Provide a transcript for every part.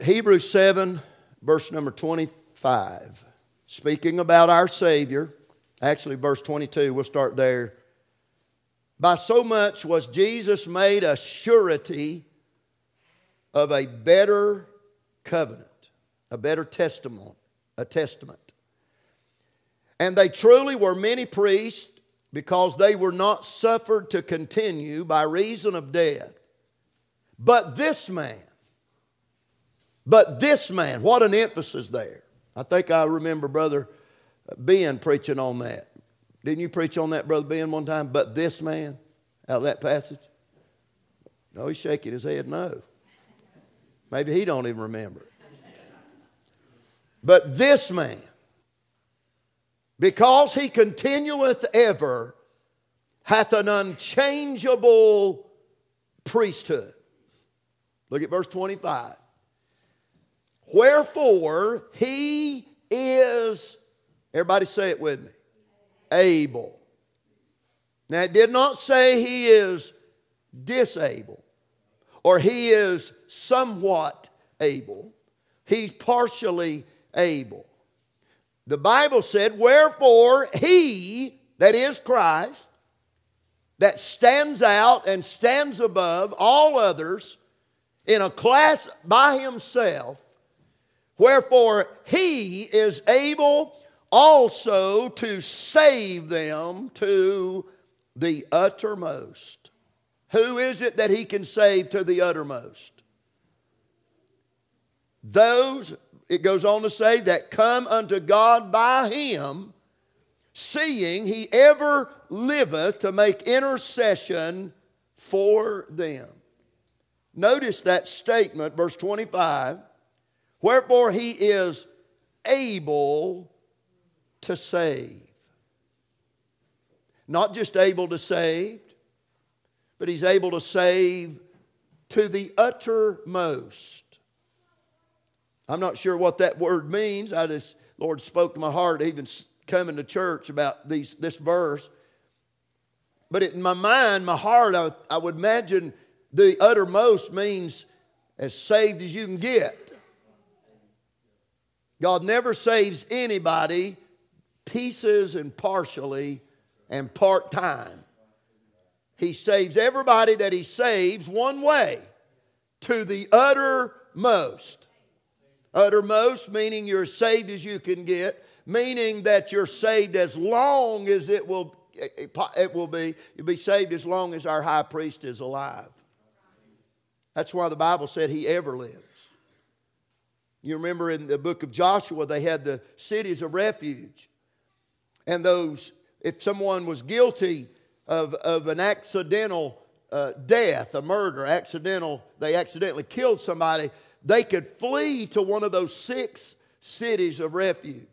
Hebrews 7, verse number 25. Speaking about our Savior, actually verse 22, we'll start there. By so much was Jesus made a surety of a better covenant, a better testament, a testament. And they truly were many priests, because they were not suffered to continue by reason of death. But this man, what an emphasis there. I think I remember Brother Ben preaching on that. Didn't you preach on that, Brother Ben, one time? But this man, out of that passage? No, he's shaking his head no. Maybe he don't even remember it. But this man, because he continueth ever, hath an unchangeable priesthood. Look at verse 25. Wherefore he is, everybody say it with me, able. Now it did not say he is disabled or he is somewhat able. He's partially able. The Bible said, wherefore he, that is Christ, that stands out and stands above all others in a class by himself, wherefore he is able also to save them to the uttermost. Who is it that he can save to the uttermost? Those, it goes on to say, that come unto God by him, seeing he ever liveth to make intercession for them. Notice that statement, verse 25. Wherefore he is able to save. Not just able to save, but he's able to save to the uttermost. I'm not sure what that word means. Lord spoke to my heart even coming to church about this verse. But in my mind, my heart, I would imagine the uttermost means as saved as you can get. God never saves anybody pieces and partially and part-time. He saves everybody that he saves one way, to the uttermost. Uttermost meaning you're as saved as you can get, meaning that you're saved as long as it will be. You'll be saved as long as our high priest is alive. That's why the Bible said he ever lives. You remember in the book of Joshua, they had the cities of refuge. And those, if someone was guilty of an accidental death, a murder, they accidentally killed somebody, they could flee to one of those 6 cities of refuge.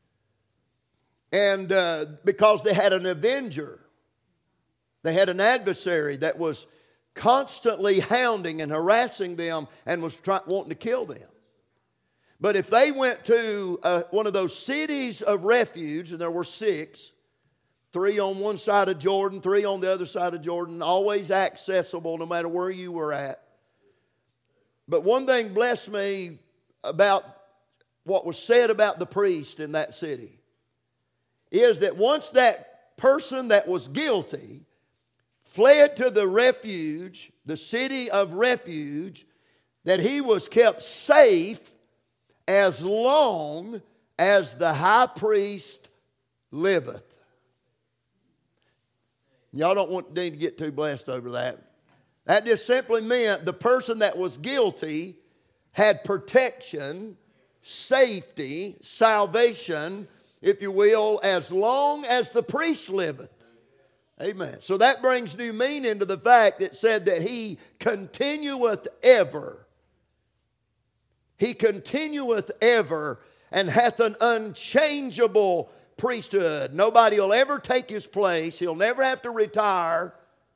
And because they had an avenger, they had an adversary that was constantly hounding and harassing them and was wanting to kill them. But if they went to one of those cities of refuge, and there were 6, 3 on one side of Jordan, 3 on the other side of Jordan, always accessible no matter where you were at. But one thing blessed me about what was said about the priest in that city is that once that person that was guilty fled to the refuge, the city of refuge, that he was kept safe as long as the high priest liveth. Y'all don't need to get too blessed over that. That just simply meant the person that was guilty had protection, safety, salvation, if you will, as long as the priest liveth. Amen. So that brings new meaning to the fact that said that he continueth ever. He continueth ever and hath an unchangeable priesthood. Nobody will ever take his place. He'll never have to retire.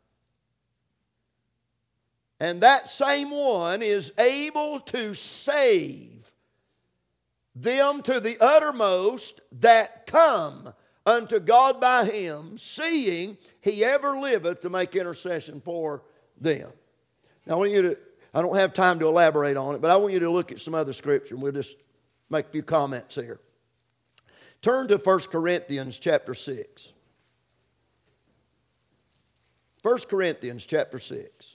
And that same one is able to save them to the uttermost that come unto God by him, seeing he ever liveth to make intercession for them. Now I want you to I don't have time to elaborate on it, but I want you to look at some other scripture, and we'll just make a few comments here. Turn to 1 Corinthians chapter 6. 1 Corinthians chapter 6.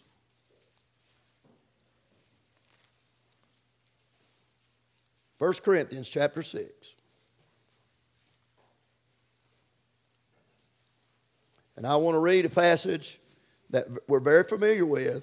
First Corinthians chapter 6. And I want to read a passage that we're very familiar with.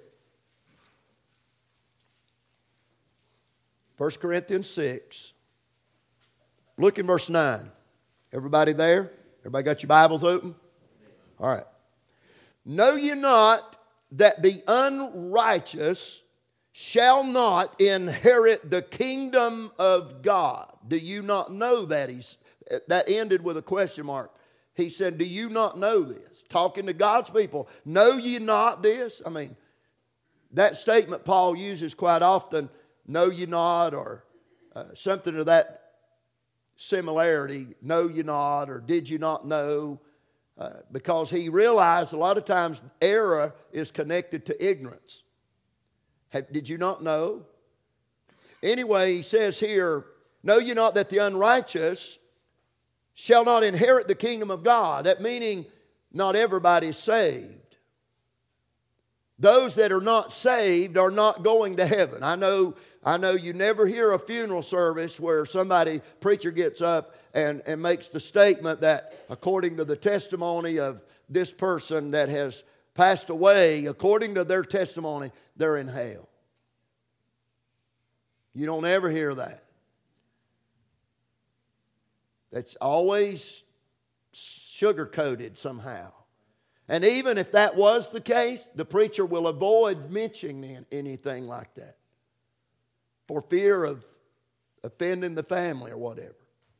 1 Corinthians 6. Look in verse 9. Everybody there? Everybody got your Bibles open? All right. Know ye not that the unrighteous shall not inherit the kingdom of God? Do you not know that? That ended with a question mark. He said, do you not know this? Talking to God's people. Know ye not this? I mean, that statement Paul uses quite often, know ye not, or something of that similarity, know ye not, or did you not know? Because he realized a lot of times error is connected to ignorance. Did you not know? Anyway, he says here, know ye not that the unrighteous shall not inherit the kingdom of God? That meaning not everybody's saved. Those that are not saved are not going to heaven. I know you never hear a funeral service where preacher gets up and makes the statement that according to the testimony of this person that has passed away, according to their testimony, they're in hell. You don't ever hear that. That's always sugar-coated somehow. And even if that was the case, the preacher will avoid mentioning anything like that for fear of offending the family or whatever.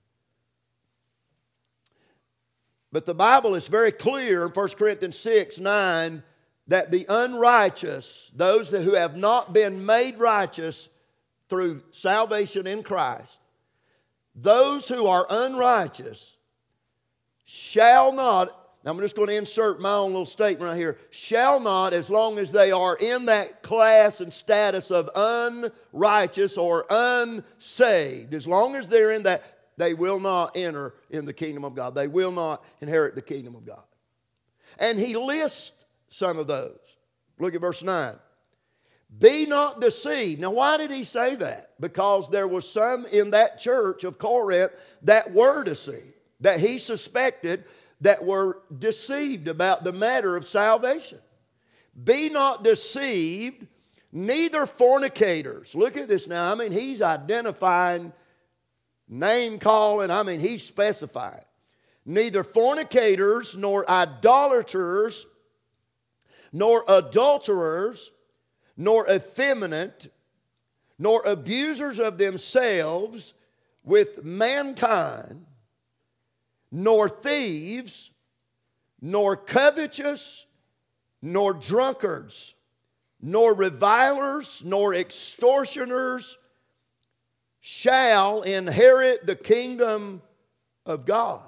But the Bible is very clear in 1 Corinthians 6:9 that the unrighteous, those who have not been made righteous through salvation in Christ, those who are unrighteous shall not, I'm just going to insert my own little statement right here, shall not, as long as they are in that class and status of unrighteous or unsaved, as long as they're in that, they will not enter in the kingdom of God. They will not inherit the kingdom of God. And he lists some of those. Look at verse 9. Be not deceived. Now, why did he say that? Because there was some in that church of Corinth that were deceived, that he suspected that were deceived about the matter of salvation. Be not deceived, neither fornicators. Look at this now. I mean, he's identifying, name calling. I mean, he's specifying. Neither fornicators, nor idolaters, nor adulterers, nor effeminate, nor abusers of themselves with mankind, nor thieves, nor covetous, nor drunkards, nor revilers, nor extortioners shall inherit the kingdom of God.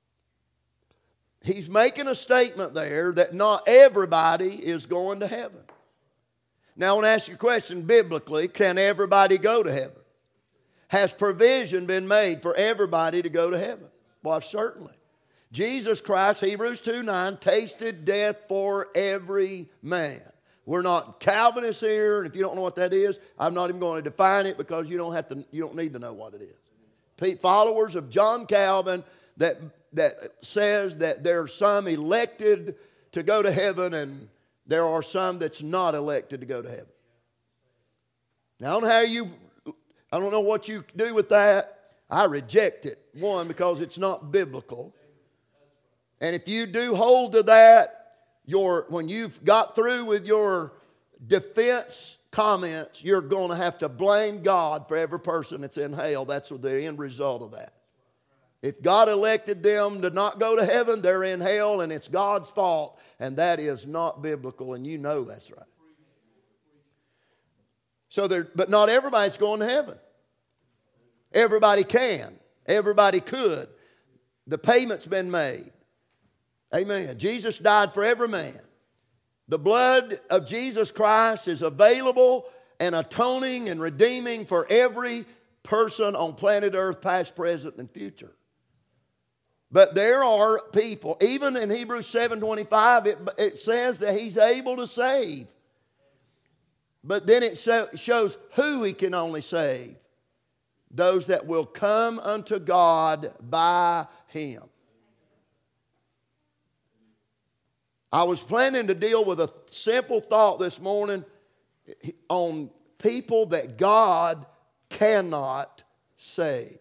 He's making a statement there that not everybody is going to heaven. Now I want to ask you a question biblically. Can everybody go to heaven? Has provision been made for everybody to go to heaven? Well, certainly. Jesus Christ, Hebrews 2:9, tasted death for every man. We're not Calvinists here, and if you don't know what that is, I'm not even going to define it because you don't need to know what it is. Followers of John Calvin that says that there are some elected to go to heaven and there are some that's not elected to go to heaven. Now, I don't know what you do with that. I reject it. One, because it's not biblical. And if you do hold to that, when you've got through with your defense comments, you're going to have to blame God for every person that's in hell. That's the end result of that. If God elected them to not go to heaven, they're in hell, and it's God's fault, and that is not biblical, and you know that's right. But not everybody's going to heaven. Everybody can. Everybody could. The payment's been made. Amen. Jesus died for every man. The blood of Jesus Christ is available and atoning and redeeming for every person on planet Earth, past, present, and future. But there are people, even in Hebrews 7:25, it says that He's able to save. But then it shows who He can only save. Those that will come unto God by Him. I was planning to deal with a simple thought this morning on people that God cannot save.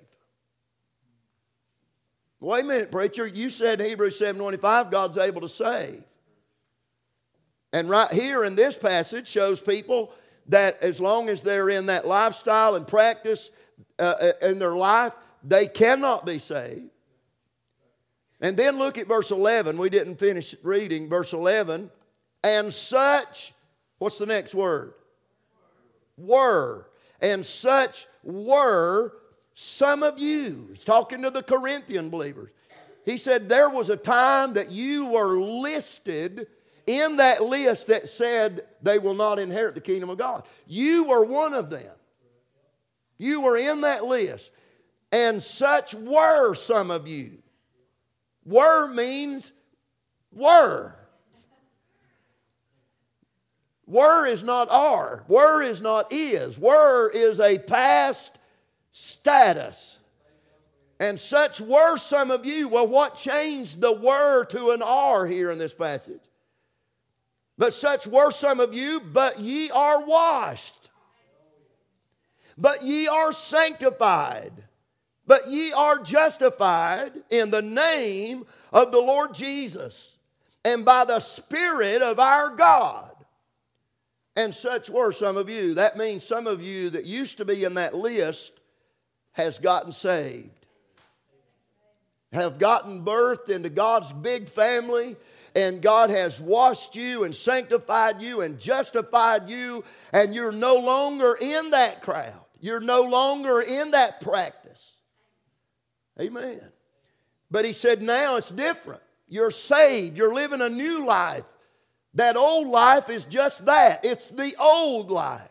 Wait a minute, preacher. You said in Hebrews 7:25 God's able to save. And right here in this passage shows people that as long as they're in that lifestyle and practice in their life, they cannot be saved. And then look at verse 11. We didn't finish reading verse 11. And such, what's the next word? Were. And such were some of you. He's talking to the Corinthian believers. He said there was a time that you were listed in that list that said they will not inherit the kingdom of God. You were one of them. You were in that list. And such were some of you. Were means were. Were is not are. Were is not is. Were is a past status. And such were some of you. Well, what changed the were to an are here in this passage? But such were some of you, but ye are washed. But ye are sanctified. But ye are justified in the name of the Lord Jesus and by the Spirit of our God. And such were some of you. That means some of you that used to be in that list has gotten saved. Have gotten birthed into God's big family. And God has washed you and sanctified you and justified you. And you're no longer in that crowd. You're no longer in that practice. Amen. But he said now it's different. You're saved. You're living a new life. That old life is just that. It's the old life.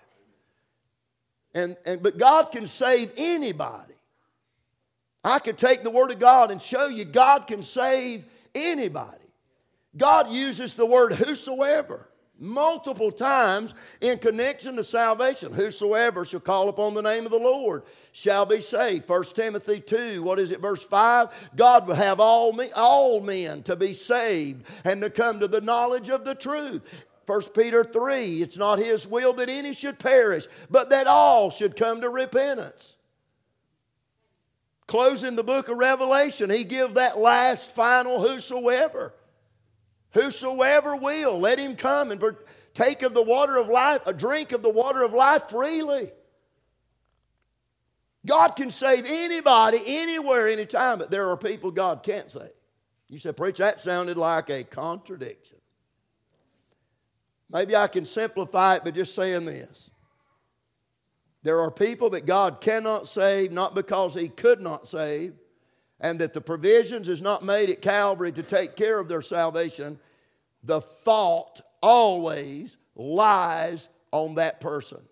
But God can save anybody. I could take the Word of God and show you God can save anybody. God uses the word whosoever multiple times in connection to salvation. Whosoever shall call upon the name of the Lord shall be saved. 1 Timothy 2, what is it, verse 5? God would have all men to be saved and to come to the knowledge of the truth. 1 Peter 3, it's not His will that any should perish, but that all should come to repentance. Closing the book of Revelation, He gives that last final whosoever. Whosoever will, let him come and partake of the water of life, a drink of the water of life freely. God can save anybody, anywhere, anytime, but there are people God can't save. You said, preach, that sounded like a contradiction. Maybe I can simplify it by just saying this. There are people that God cannot save, not because He could not save, and that the provisions is not made at Calvary to take care of their salvation. The fault always lies on that person.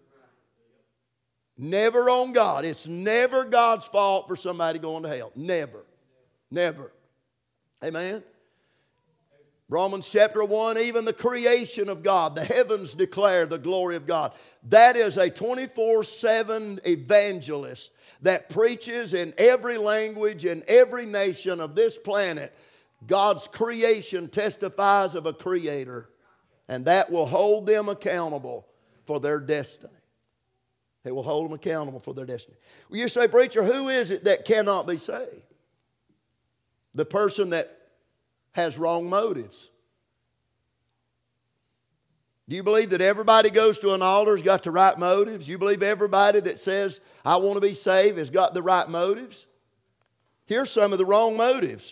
Never on God. It's never God's fault for somebody going to hell. Never. Never. Amen? Romans chapter 1, even the creation of God, the heavens declare the glory of God. That is a 24/7 evangelist that preaches in every language, in every nation of this planet. God's creation testifies of a creator, and that will hold them accountable for their destiny. It will hold them accountable for their destiny. Well, you say, preacher, who is it that cannot be saved? The person that has wrong motives. Do you believe that everybody goes to an altar has got the right motives? You believe everybody that says, I want to be saved, has got the right motives? Here's some of the wrong motives.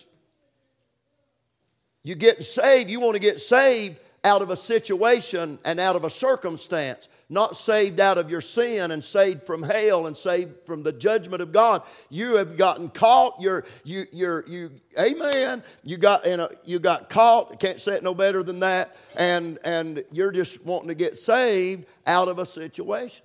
You get saved, you want to get saved out of a situation and out of a circumstance Not saved out of your sin and saved from hell and saved from the judgment of God. You have gotten caught. Amen. You got caught. Can't say it no better than that. And you're just wanting to get saved out of a situation.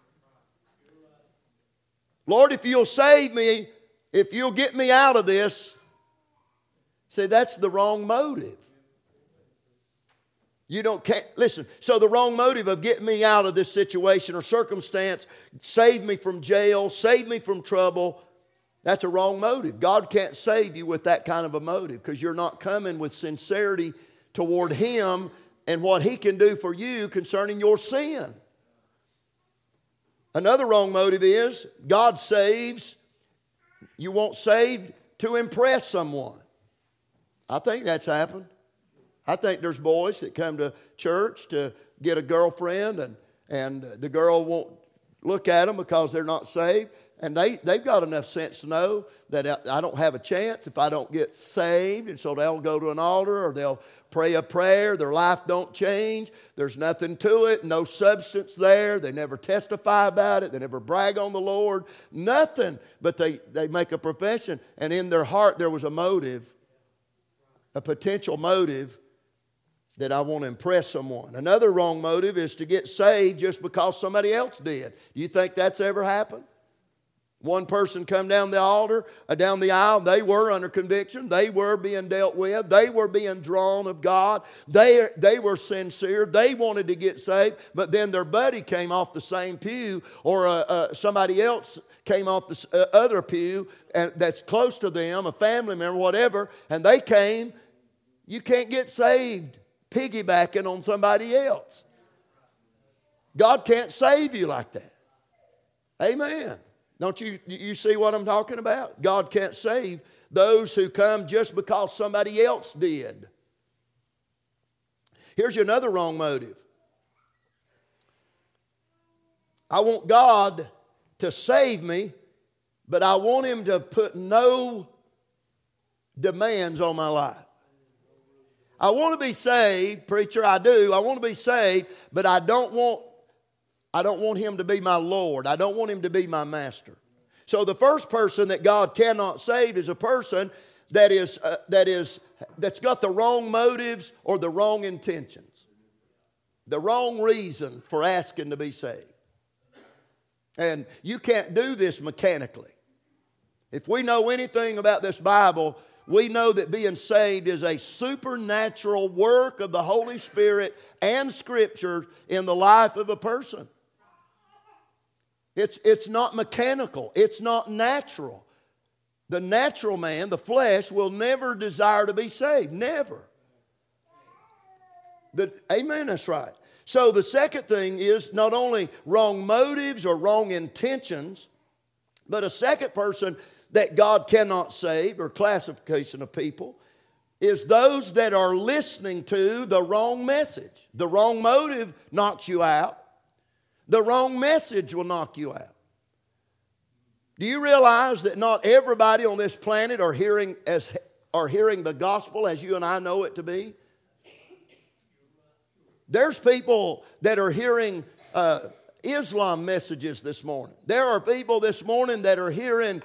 Lord, if you'll save me, if you'll get me out of this, see, that's the wrong motive. Listen, so the wrong motive of getting me out of this situation or circumstance, save me from jail, save me from trouble, that's a wrong motive. God can't save you with that kind of a motive because you're not coming with sincerity toward Him and what He can do for you concerning your sin. Another wrong motive is God saves, you want saved to impress someone. I think that's happened. I think there's boys that come to church to get a girlfriend and the girl won't look at them because they're not saved. And they've got enough sense to know that I don't have a chance if I don't get saved. And so they'll go to an altar or they'll pray a prayer. Their life don't change. There's nothing to it. No substance there. They never testify about it. They never brag on the Lord. Nothing. But they make a profession. And in their heart there was a motive, a potential motive, that I want to impress someone. Another wrong motive is to get saved just because somebody else did. Do you think that's ever happened? One person come down the aisle, they were under conviction. They were being dealt with. They were being drawn of God. They were sincere. They wanted to get saved. But then their buddy came off the same pew, or somebody else came off the other pew and that's close to them, a family member, whatever, and they came. You can't get saved piggybacking on somebody else. God can't save you like that. Amen. Don't you see what I'm talking about? God can't save those who come just because somebody else did. Here's another wrong motive. I want God to save me, but I want Him to put no demands on my life. I want to be saved, preacher, I do. I want to be saved, but I don't want Him to be my Lord. I don't want Him to be my master. So the first person that God cannot save is a person that's got the wrong motives or the wrong intentions. The wrong reason for asking to be saved. And you can't do this mechanically. If we know anything about this Bible, we know that being saved is a supernatural work of the Holy Spirit and Scripture in the life of a person. It's not mechanical. It's not natural. The natural man, the flesh, will never desire to be saved. Never. Amen, that's right. So the second thing is not only wrong motives or wrong intentions, but a second person that God cannot save, or classification of people, is those that are listening to the wrong message. The wrong motive knocks you out. The wrong message will knock you out. Do you realize that not everybody on this planet are hearing the gospel as you and I know it to be? There's people that are hearing Islam messages this morning. There are people this morning that are hearing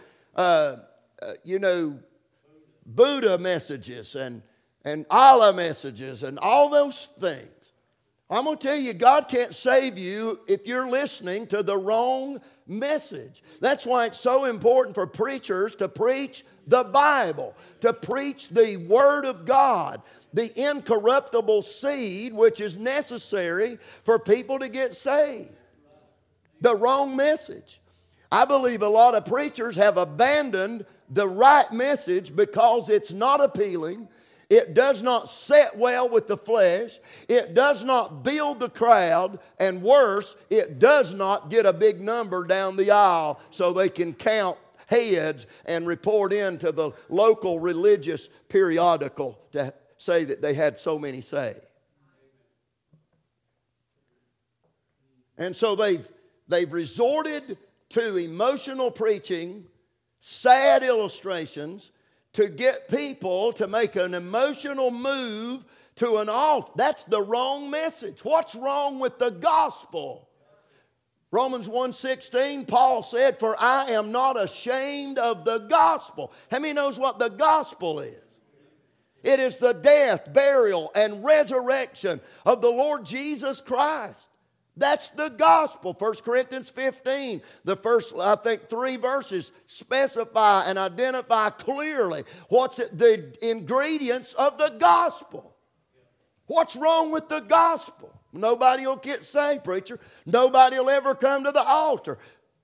Buddha messages and Allah messages and all those things. I'm going to tell you, God can't save you if you're listening to the wrong message. That's why it's so important for preachers to preach the Bible, to preach the Word of God, the incorruptible seed which is necessary for people to get saved. The wrong message. I believe a lot of preachers have abandoned the right message because it's not appealing. It does not sit well with the flesh. It does not build the crowd. And worse, it does not get a big number down the aisle so they can count heads and report into the local religious periodical to say that they had so many saved. And so they've resorted to emotional preaching, sad illustrations, to get people to make an emotional move to an altar. That's the wrong message. What's wrong with the gospel? Romans 1:16, Paul said, "For I am not ashamed of the gospel." How many knows what the gospel is? It is the death, burial, and resurrection of the Lord Jesus Christ. That's the gospel. 1 Corinthians 15, the first, I think, 3 verses specify and identify clearly what's the ingredients of the gospel. What's wrong with the gospel? Nobody will get saved, preacher. Nobody will ever come to the altar.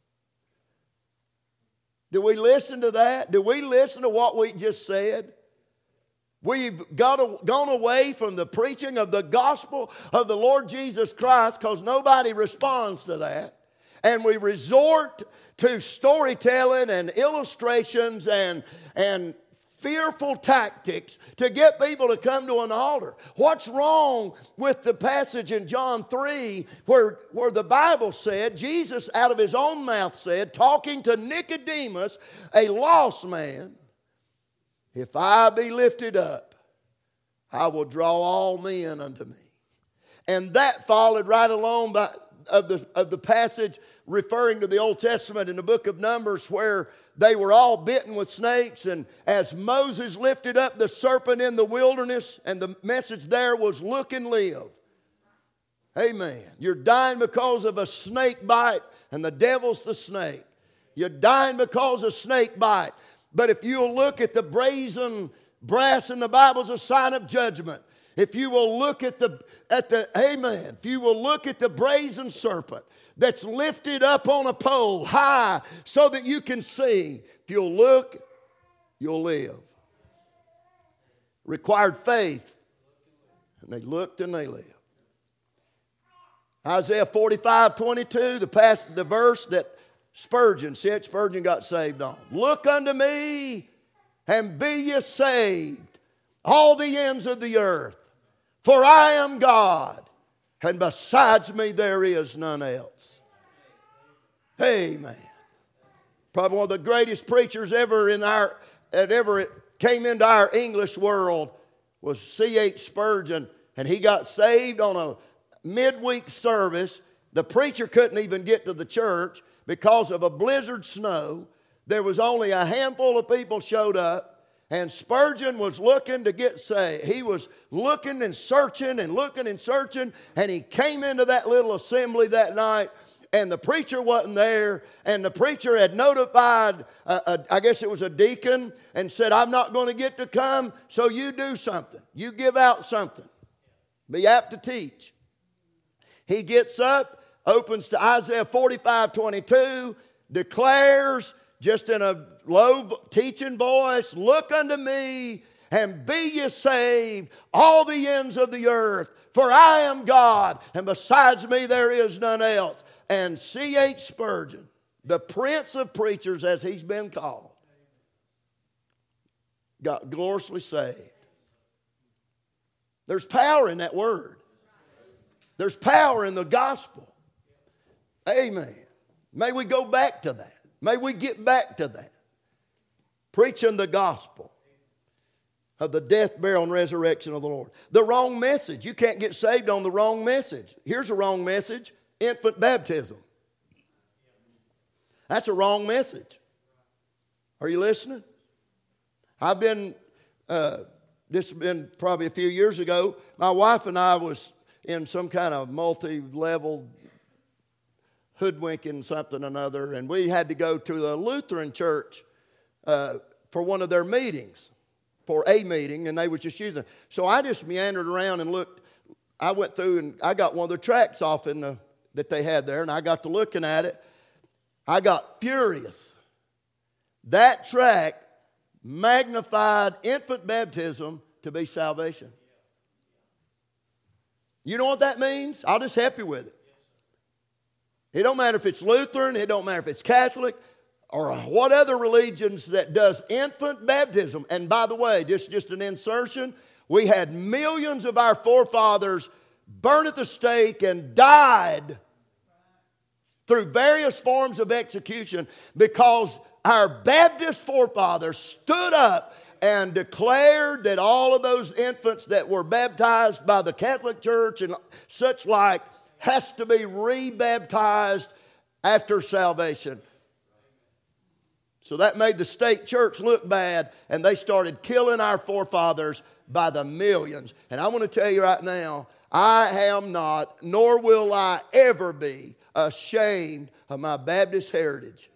Do we listen to that? Do we listen to what we just said? We've gone away from the preaching of the gospel of the Lord Jesus Christ because nobody responds to that. And we resort to storytelling and illustrations and fearful tactics to get people to come to an altar. What's wrong with the passage in John 3 where the Bible said, Jesus out of his own mouth said, talking to Nicodemus, a lost man, "If I be lifted up, I will draw all men unto me." And that followed right along of the passage referring to the Old Testament in the book of Numbers where they were all bitten with snakes, and as Moses lifted up the serpent in the wilderness, and the message there was look and live. Amen. You're dying because of a snake bite, and the devil's the snake. You're dying because of snake bite. But if you'll look at the brazen brass in the Bible is a sign of judgment. If you will look at the amen, if you will look at the brazen serpent that's lifted up on a pole high so that you can see, if you'll look, you'll live. Required faith. And they looked and they lived. Isaiah 45:22, the verse that Spurgeon got saved on. "Look unto me and be ye saved, all the ends of the earth. For I am God, and besides me there is none else." Amen. Probably one of the greatest preachers ever came into our English world was C.H. Spurgeon, and he got saved on a midweek service. The preacher couldn't even get to the church because of a blizzard snow. There was only a handful of people showed up. And Spurgeon was looking to get saved. He was looking and searching and looking and searching. And he came into that little assembly that night. And the preacher wasn't there. And the preacher had notified, I guess it was a deacon, and said, "I'm not going to get to come, so you do something. You give out something. Be apt to teach." He gets up, opens to Isaiah 45:22, declares just in a low teaching voice, "Look unto me and be ye saved, all the ends of the earth. For I am God, and besides me there is none else." And C.H. Spurgeon, the prince of preachers as he's been called, got gloriously saved. There's power in that word. There's power in the gospel. Amen. May we go back to that. May we get back to that. Preaching the gospel of the death, burial, and resurrection of the Lord. The wrong message. You can't get saved on the wrong message. Here's a wrong message. Infant baptism. That's a wrong message. Are you listening? I've been, this has been probably a few years ago. My wife and I was in some kind of multi-level hoodwinking something or another, and we had to go to the Lutheran church for one of their meetings, for a meeting, and they were just using it. So I just meandered around and looked. I went through and I got one of the tracts off that they had there, and I got to looking at it. I got furious. That tract magnified infant baptism to be salvation. You know what that means? I'll just help you with it. It don't matter if it's Lutheran, it don't matter if it's Catholic, or what other religions that does infant baptism. And by the way, just an insertion, we had millions of our forefathers burned at the stake and died through various forms of execution because our Baptist forefathers stood up and declared that all of those infants that were baptized by the Catholic Church and such like has to be rebaptized after salvation. So that made the state church look bad, and they started killing our forefathers by the millions. And I want to tell you right now, I am not, nor will I ever be, ashamed of my Baptist heritage.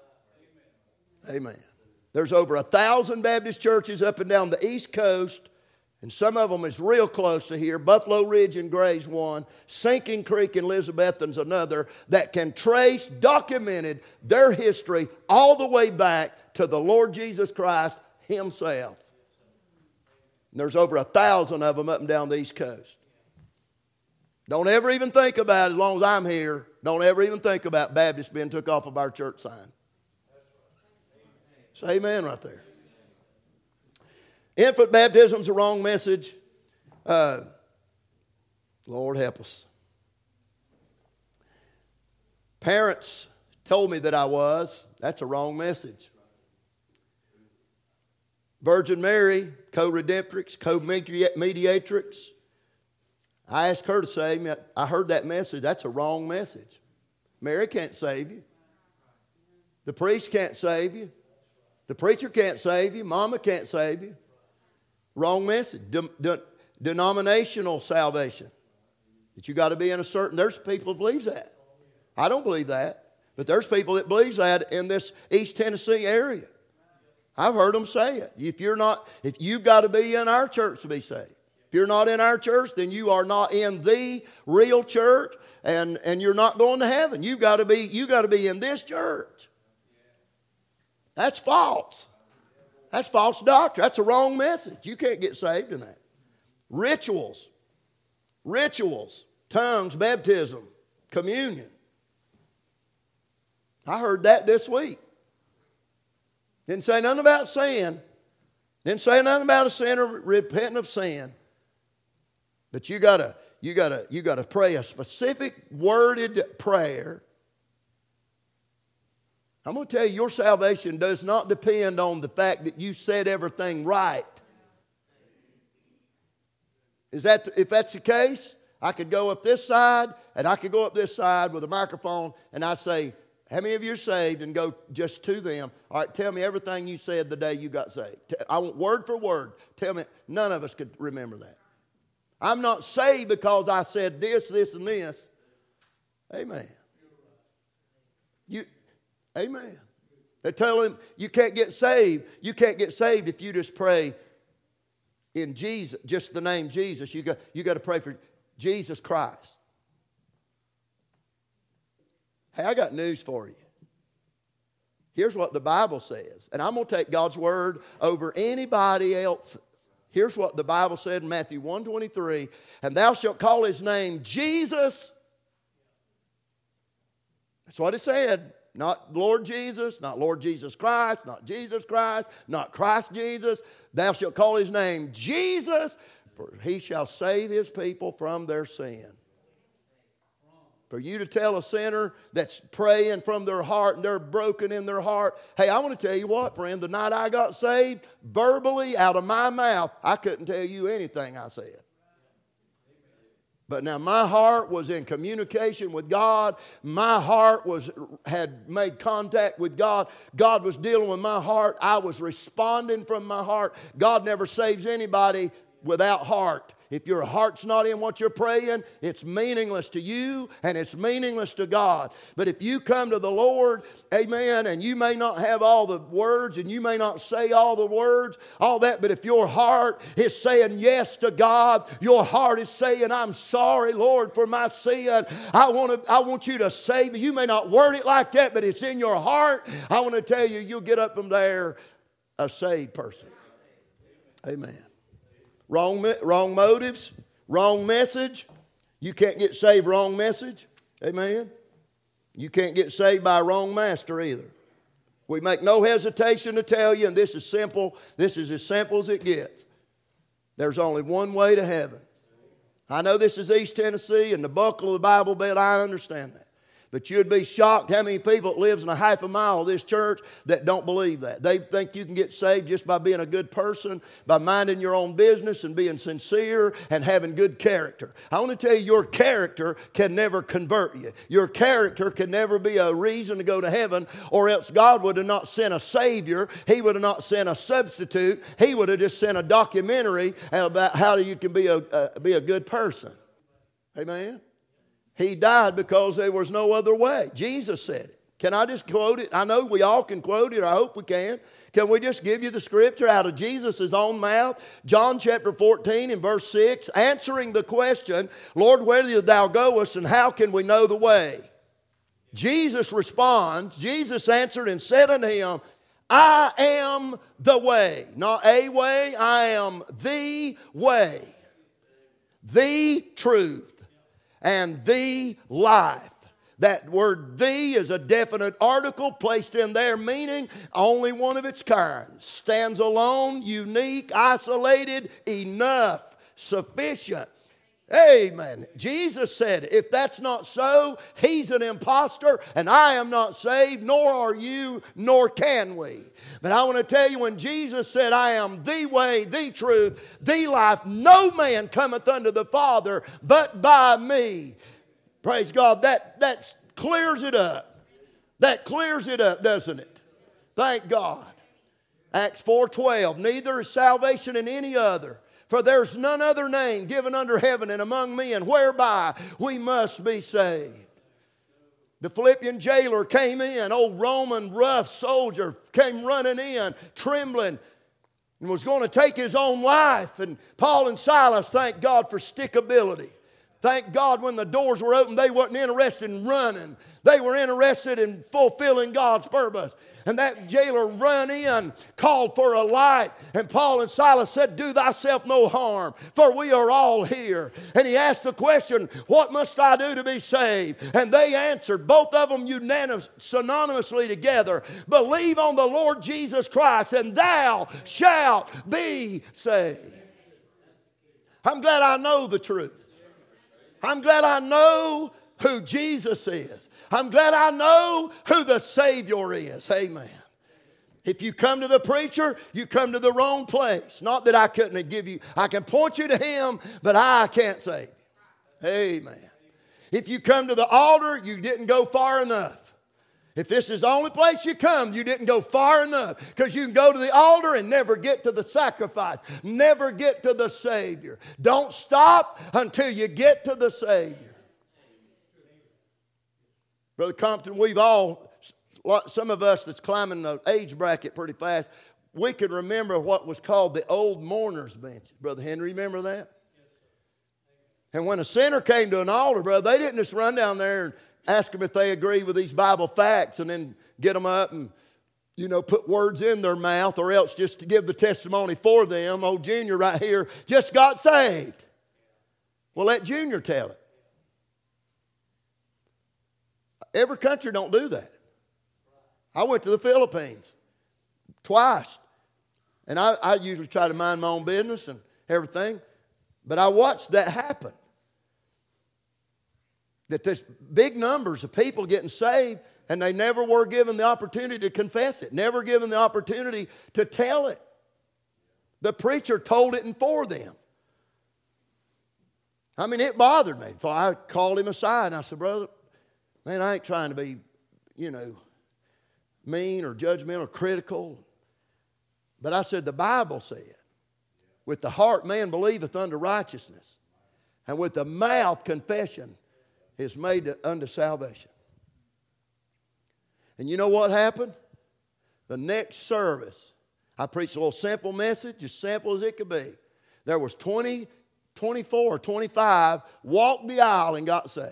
Amen. There's over 1,000 Baptist churches up and down the East Coast, and some of them is real close to here. Buffalo Ridge and Gray's one, Sinking Creek and Elizabethton's another, that can trace, documented their history all the way back to the Lord Jesus Christ Himself. And there's over 1,000 of them up and down the East Coast. Don't ever even think about, as long as I'm here, don't ever even think about Baptist being took off of our church sign. Say amen right there. Infant baptism is a wrong message. Lord help us. Parents told me that I was. That's a wrong message. Virgin Mary, co-redemptrix, co-mediatrix. I asked her to save me. I heard that message. That's a wrong message. Mary can't save you. The priest can't save you. The preacher can't save you. Mama can't save you. Wrong message. Denominational salvation. That you got to be in a certain... There's people that believe that. I don't believe that. But there's people that believe that in this East Tennessee area. I've heard them say it. If you've got to be in our church to be saved. If you're not in our church, then you are not in the real church, and you're not going to heaven. You got to be in this church. That's false. That's false doctrine. That's a wrong message. You can't get saved in that. Rituals, tongues, baptism, communion. I heard that this week. Didn't say nothing about sin. Didn't say nothing about a sinner repenting of sin. But you gotta pray a specific worded prayer. I'm going to tell you, your salvation does not depend on the fact that you said everything right. If that's the case, I could go up this side and I could go up this side with a microphone and I say, how many of you are saved? And go just to them. All right, tell me everything you said the day you got saved. I want word for word. Tell me. None of us could remember that. I'm not saved because I said this, this, and this. Amen. Amen. They tell him you can't get saved. You can't get saved if you just pray in Jesus, just the name Jesus. You got to pray for Jesus Christ. Hey, I got news for you. Here's what the Bible says. And I'm going to take God's word over anybody else. Here's what the Bible said in Matthew 1:23. And thou shalt call his name Jesus. That's what it said. Not Lord Jesus, not Lord Jesus Christ, not Jesus Christ, not Christ Jesus. Thou shalt call his name Jesus, for he shall save his people from their sin. For you to tell a sinner that's praying from their heart and they're broken in their heart, hey, I want to tell you what, friend, the night I got saved, verbally out of my mouth, I couldn't tell you anything I said. But now my heart was in communication with God. My heart had made contact with God. God was dealing with my heart. I was responding from my heart. God never saves anybody without heart. If your heart's not in what you're praying, it's meaningless to you and it's meaningless to God. But if you come to the Lord, amen, and you may not have all the words and you may not say all the words, all that, but if your heart is saying yes to God, your heart is saying, I'm sorry, Lord, for my sin. I want you to save me. You may not word it like that, but it's in your heart. I want to tell you, you'll get up from there a saved person. Amen. Wrong motives, wrong message. You can't get saved wrong message. Amen. You can't get saved by a wrong master either. We make no hesitation to tell you, and this is simple. This is as simple as it gets. There's only one way to heaven. I know this is East Tennessee and the buckle of the Bible Belt. I understand that. But you'd be shocked how many people lives in a half a mile of this church that don't believe that. They think you can get saved just by being a good person, by minding your own business and being sincere and having good character. I want to tell you, your character can never convert you. Your character can never be a reason to go to heaven, or else God would have not sent a Savior. He would have not sent a substitute. He would have just sent a documentary about how you can be a good person. Amen? He died because there was no other way. Jesus said it. Can I just quote it? I know we all can quote it. I hope we can. Can we just give you the scripture out of Jesus' own mouth? John chapter 14 and verse 6, answering the question, Lord, where do thou goest, and how can we know the way? Jesus responds, Jesus answered and said unto him, I am the way. Not a way, I am the way, the truth, and the life. That word "the" is a definite article placed in there, meaning only one of its kind. Stands alone, unique, isolated, enough, sufficient. Amen. Jesus said, if that's not so, he's an imposter, and I am not saved, nor are you, nor can we. But I want to tell you, when Jesus said, I am the way, the truth, the life, no man cometh unto the Father but by me. Praise God. That clears it up. That clears it up, doesn't it? Thank God. Acts 4:12, neither is salvation in any other. For there's none other name given under heaven and among men whereby we must be saved. The Philippian jailer came in, old Roman rough soldier came running in, trembling, and was going to take his own life. And Paul and Silas, thank God for stickability. Thank God when the doors were open, they wasn't interested in running. They were interested in fulfilling God's purpose. And that jailer run in, called for a light. And Paul and Silas said, do thyself no harm, for we are all here. And he asked the question, what must I do to be saved? And they answered, both of them synonymously together, believe on the Lord Jesus Christ, and thou shalt be saved. I'm glad I know the truth. I'm glad I know who Jesus is. I'm glad I know who the Savior is. Amen. If you come to the preacher, you come to the wrong place. Not that I couldn't give you, I can point you to him, but I can't save you. Amen. If you come to the altar, you didn't go far enough. If this is the only place you come, you didn't go far enough, because you can go to the altar and never get to the sacrifice, never get to the Savior. Don't stop until you get to the Savior. Brother Compton, some of us that's climbing the age bracket pretty fast, we can remember what was called the old mourner's bench. Brother Henry, remember that? And when a sinner came to an altar, brother, they didn't just run down there and ask them if they agree with these Bible facts and then get them up and, put words in their mouth, or else just to give the testimony for them. Old Junior right here just got saved. Well, let Junior tell it. Every country don't do that. I went to the Philippines twice. And I usually try to mind my own business and everything. But I watched that happen. That there's big numbers of people getting saved, and they never were given the opportunity to confess it. Never given the opportunity to tell it. The preacher told it for them. I mean, it bothered me. So I called him aside and I said, brother, man, I ain't trying to be, mean or judgmental or critical. But I said, the Bible said, with the heart man believeth unto righteousness, and with the mouth confession is made unto salvation. And you know what happened? The next service, I preached a little simple message, as simple as it could be. There was 24 or 25 walked the aisle and got saved.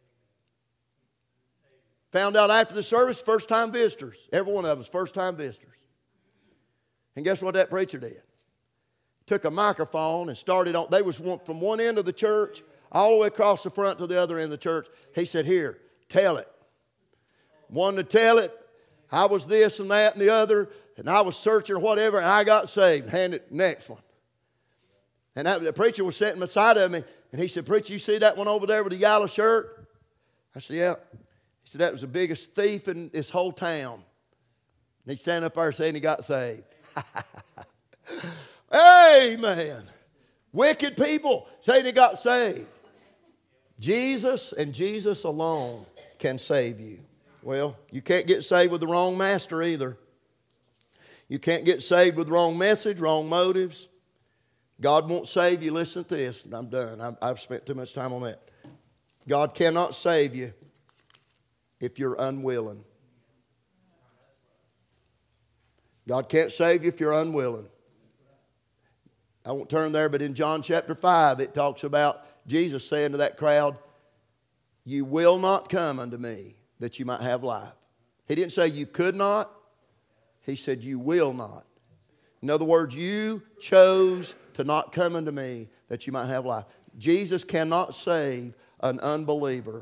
Found out after the service, first-time visitors. Every one of them was first-time visitors. And guess what that preacher did? Took a microphone and started on. They was from one end of the church all the way across the front to the other end of the church. He said, here, tell it. Wanted to tell it. I was this and that and the other, and I was searching or whatever, and I got saved. Handed next one. And the preacher was sitting beside of me, and he said, preacher, you see that one over there with the yellow shirt? I said, yeah. He He said, that was the biggest thief in this whole town. And he's standing up there saying he got saved. Amen. Wicked people saying they got saved. Jesus and Jesus alone can save you. Well, you can't get saved with the wrong master either. You can't get saved with the wrong message, wrong motives. God won't save you. Listen to this, and I'm done. I've spent too much time on that. God cannot save you if you're unwilling. God can't save you if you're unwilling. I won't turn there, but in John chapter 5, it talks about Jesus saying to that crowd, you will not come unto me that you might have life. He didn't say you could not. He said you will not. In other words, you chose to not come unto me that you might have life. Jesus cannot save an unbeliever.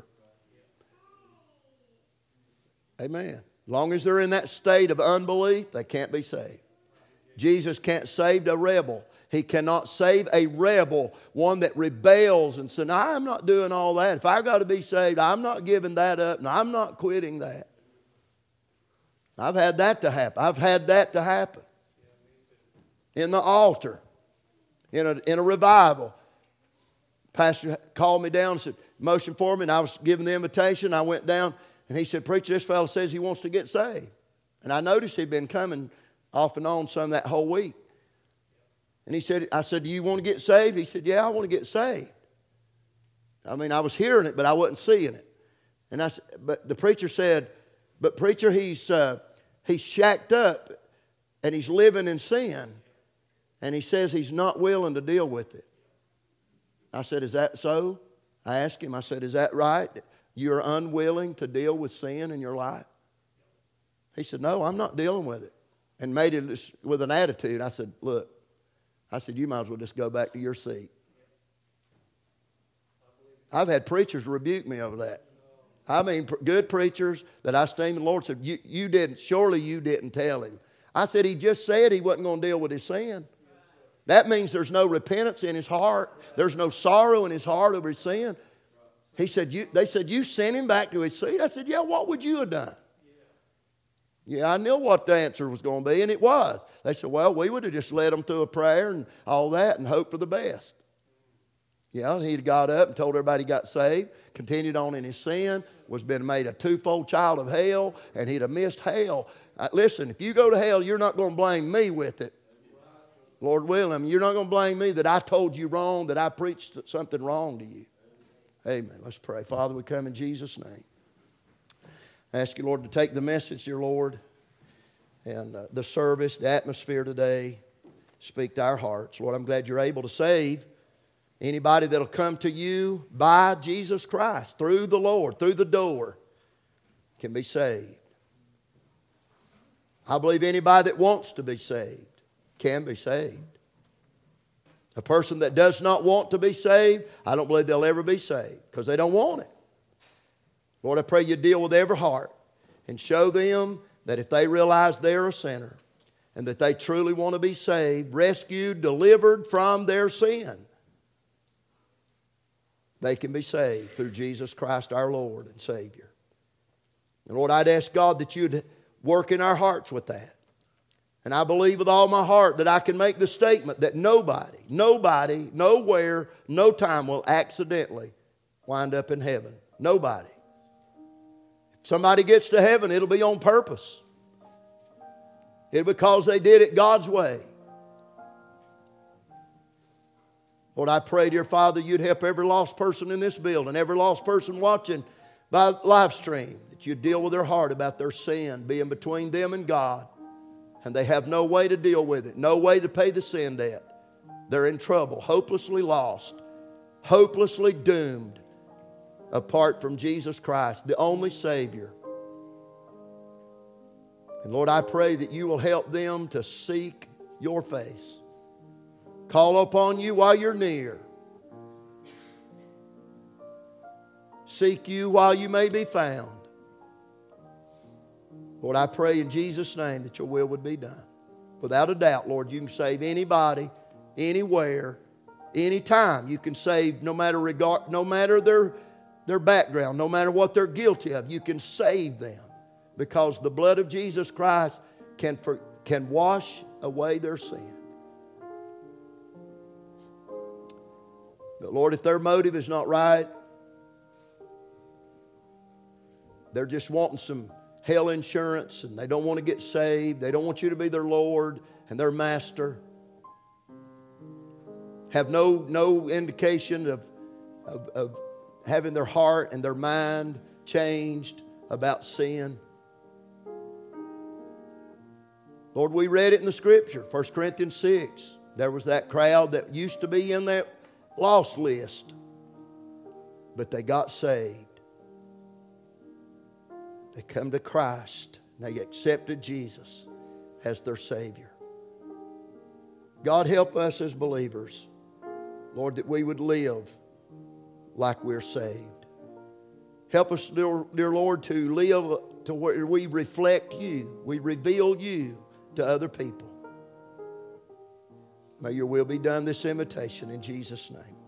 Amen. As long as they're in that state of unbelief, they can't be saved. Jesus can't save a rebel. He cannot save a rebel, one that rebels and says, no, I'm not doing all that. If I've got to be saved, I'm not giving that up, and I'm not quitting that. I've had that to happen. I've had that to happen. In the altar, in a revival. Pastor called me down and said, motion for me, and I was giving the invitation. I went down, and he said, preacher, this fellow says he wants to get saved. And I noticed he'd been coming off and on some that whole week. And I said, do you want to get saved? He said, yeah, I want to get saved. I mean, I was hearing it, but I wasn't seeing it. And but the preacher said, but preacher, he's shacked up and he's living in sin. And he says he's not willing to deal with it. I said, is that so? I asked him, I said, is that right? You're unwilling to deal with sin in your life? He said, no, I'm not dealing with it. And made it with an attitude. I said, look, you might as well just go back to your seat. I've had preachers rebuke me over that. I mean, good preachers that I esteem the Lord said, surely you didn't tell him. I said, he just said he wasn't going to deal with his sin. That means there's no repentance in his heart. There's no sorrow in his heart over his sin. They said, you sent him back to his seat. I said, yeah, what would you have done? Yeah, I knew what the answer was going to be, and it was. They said, well, we would have just led them through a prayer and all that and hoped for the best. Yeah, and he'd got up and told everybody he got saved, continued on in his sin, was been made a twofold child of hell, and he'd have missed hell. Listen, if you go to hell, you're not going to blame me with it. Lord willing, you're not going to blame me that I told you wrong, that I preached something wrong to you. Amen. Let's pray. Father, we come in Jesus' name. I ask you, Lord, to take the message, dear Lord, and the service, the atmosphere today. Speak to our hearts. Lord, I'm glad you're able to save anybody that'll come to you by Jesus Christ, through the Lord, through the door, can be saved. I believe anybody that wants to be saved can be saved. A person that does not want to be saved, I don't believe they'll ever be saved because they don't want it. Lord, I pray you deal with every heart and show them that if they realize they're a sinner and that they truly want to be saved, rescued, delivered from their sin, they can be saved through Jesus Christ our Lord and Savior. And Lord, I'd ask God that you'd work in our hearts with that. And I believe with all my heart that I can make the statement that nobody, nowhere, no time will accidentally wind up in heaven. Nobody. Somebody gets to heaven, it'll be on purpose. It'll be because they did it God's way. Lord, I pray, dear Father, you'd help every lost person in this building, every lost person watching by live stream, that you'd deal with their heart about their sin being between them and God. And they have no way to deal with it, no way to pay the sin debt. They're in trouble, hopelessly lost, hopelessly doomed, apart from Jesus Christ, the only Savior. And Lord, I pray that you will help them to seek your face. Call upon you while you're near. Seek you while you may be found. Lord, I pray in Jesus' name that your will would be done. Without a doubt, Lord, you can save anybody, anywhere, anytime. You can save no matter their background, no matter what they're guilty of, you can save them because the blood of Jesus Christ can wash away their sin. But Lord, if their motive is not right, they're just wanting some hell insurance and they don't want to get saved, they don't want you to be their Lord and their master, have no indication of having their heart and their mind changed about sin. Lord, we read it in the Scripture, 1 Corinthians 6. There was that crowd that used to be in that lost list, but they got saved. They come to Christ and they accepted Jesus as their Savior. God, help us as believers, Lord, that we would live like we're saved. Help us, dear Lord, to live to where we reflect you, we reveal you to other people. May your will be done, this invitation, in Jesus' name.